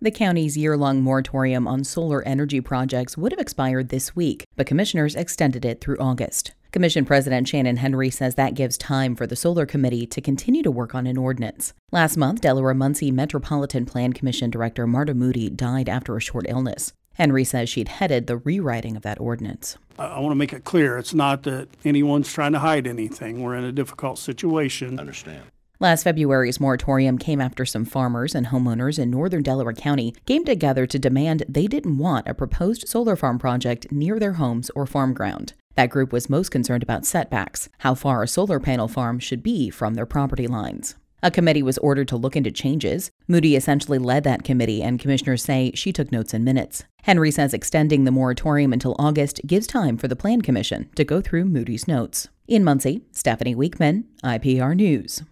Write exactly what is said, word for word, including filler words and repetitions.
The county's year-long moratorium on solar energy projects would have expired this week, but commissioners extended it through August. Commission President Shannon Henry says that gives time for the Solar Committee to continue to work on an ordinance. Last month, Delaware-Muncie Metropolitan Plan Commission Director Marta Moody died after a short illness. Henry says she'd headed the rewriting of that ordinance. I want to make it clear, it's not that anyone's trying to hide anything. We're in a difficult situation. I understand. Last February's moratorium came after some farmers and homeowners in northern Delaware County came together to demand they didn't want a proposed solar farm project near their homes or farm ground. That group was most concerned about setbacks, how far a solar panel farm should be from their property lines. A committee was ordered to look into changes. Moody essentially led that committee, and commissioners say she took notes and minutes. Henry says extending the moratorium until August gives time for the Plan Commission to go through Moody's notes. In Muncie, Stephanie Weekman, I P R News.